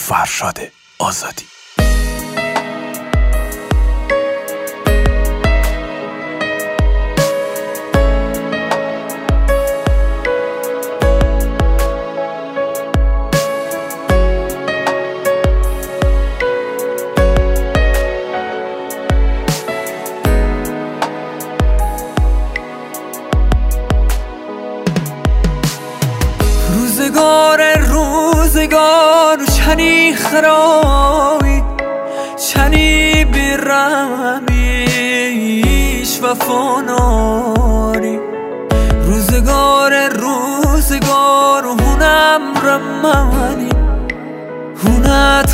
فرشاد آزادی. روزگار چنی خرابی چنی بیرمیش وفا ناری روزگار هونم رمانی هونت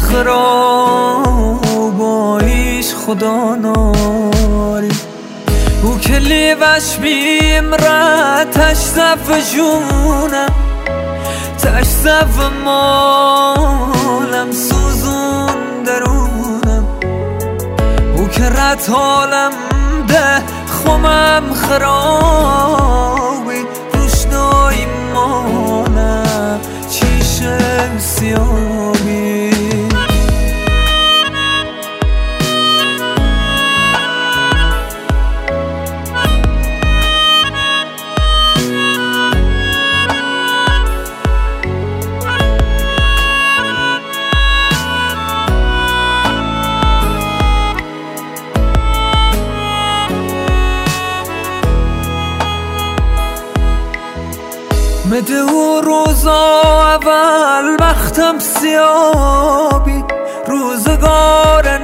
خرابایش خدا ناری او کلی وش بیمرتش زف جونم تش زف مالم سوزون درونم او که رد حالم ده خمم خرابی روشنایی مالم چیشم سیابی مده او روزا اول وقتم سیابی روزگار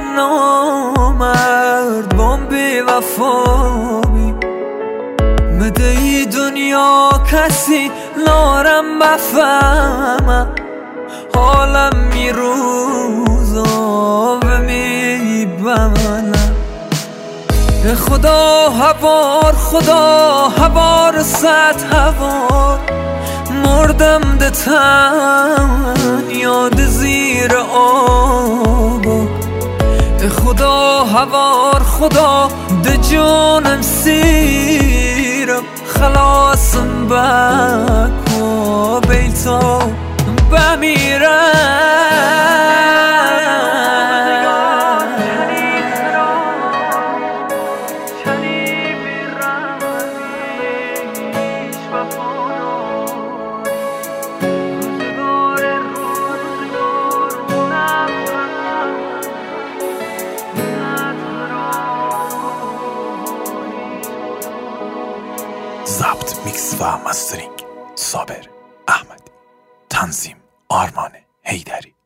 نامرد بام بی وفابی مده ای دنیا کسی نارم بفهمم حالم می روزا و می بمنم خدا هوار صد هوار مردم ده تن یاد زیر آب خدا هوار ده جانم سیرم خلاصم بکو بیتا بمیرم ضبط، میکس و مسترینگ صابر احمدی. تنظیم آرمان حیدری.